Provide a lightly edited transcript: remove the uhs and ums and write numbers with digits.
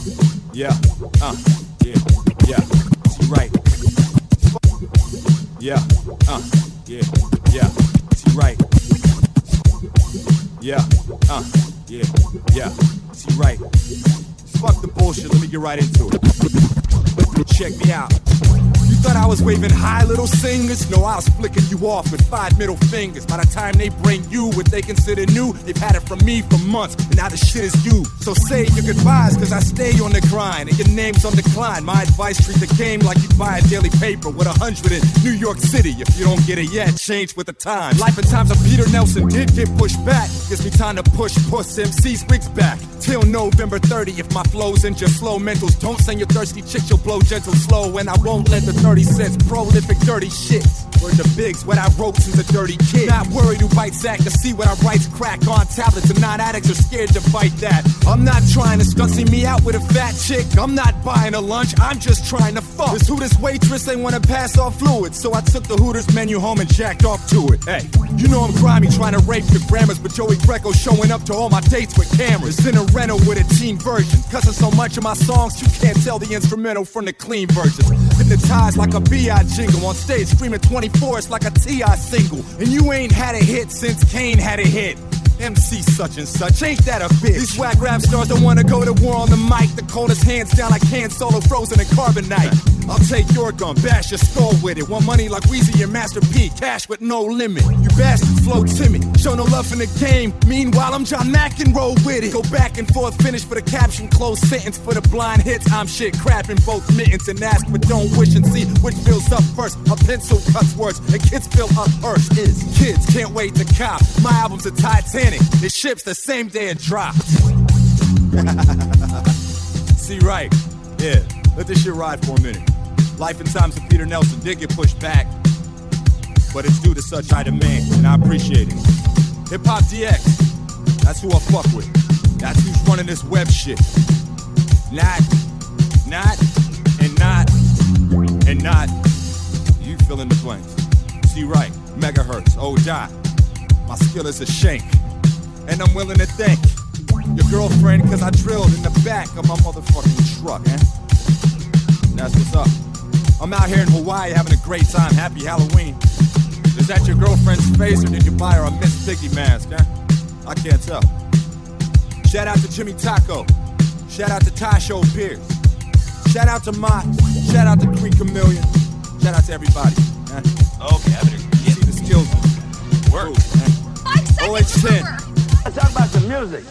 Yeah, yeah, see right. Yeah, yeah, see right. Yeah, yeah, see right. Fuck the bullshit, let me get right into it. Check me out. You thought I was waving high, little singers? No, I was flicking you off with 5 middle fingers. By the time they bring you what they consider new, they've had it from me for months, and now the shit is you. So say your goodbyes, cause I stay on the grind, and your name's on decline. My advice, treat the game like you buy a daily paper with 100 in New York City. If you don't get it yet, change with the time. Life and times of Peter Nelson did get pushed back. Gives me time to push MC's wigs back. Till November 30, if my flow's in your slow mentals, don't send your thirsty chicks, you'll blow gentle slow, and I won't let the 30 cents prolific dirty shit. Word the bigs, what I wrote since a dirty kid. Not worried who bites that, to see what I write's crack on tablets, and non-addicts are scared to bite that. I'm not trying to stunt, see me out with a fat chick. I'm not buying a lunch, I'm just trying to fuck. This Hooters waitress ain't wanna pass off fluids, so I took the Hooters menu home and jacked off to it. Hey, you know I'm grimy, trying to rape your grammars, but Joey Greco showing up to all my dates with cameras. In a rental with a teen version, cussing so much of my songs you can't tell the instrumental from the clean versions. Hypnotized like a B.I. jingle, on stage screaming 24, it's like a T.I. single. And you ain't had a hit since Kane had a hit. MC such and such, ain't that a bitch? These whack rap stars don't wanna go to war on the mic. The coldest hands down like Han Solo frozen in carbonite. I'll take your gun, bash your skull with it. Want money like Weezy and Master P, cash with no limit. You bastards flow timid, show no love in the game. Meanwhile, I'm John McEnroe with it. Go back and forth, finish for the caption, close sentence for the blind hits. I'm shit crap in both mittens and ask, but don't wish and see which fills up first. A pencil cuts words, and kids fill up first. Kids can't wait to cop. My album's a Titanic. It ships the same day it drops. See right, yeah, let this shit ride for a minute. Life and times of Peter Nelson did get pushed back, but it's due to such high demand, and I appreciate it. Hip Hop DX, that's who I fuck with. That's who's running this web shit. Not, you fill in the blanks. See right, megahertz, die. My skill is a shank. And I'm willing to thank your girlfriend, cause I drilled in the back of my motherfucking truck, eh? That's what's up. I'm out here in Hawaii having a great time. Happy Halloween. Is that your girlfriend's face or did you buy her a Miss Piggy mask, eh? I can't tell. Shout out to Jimmy Taco. Shout out to Tasho Pierce. Shout out to Mott. Shout out to Green Chameleon. Shout out to everybody. Eh? Okay, I better get see the skills. work. OH10. Let's talk about some music.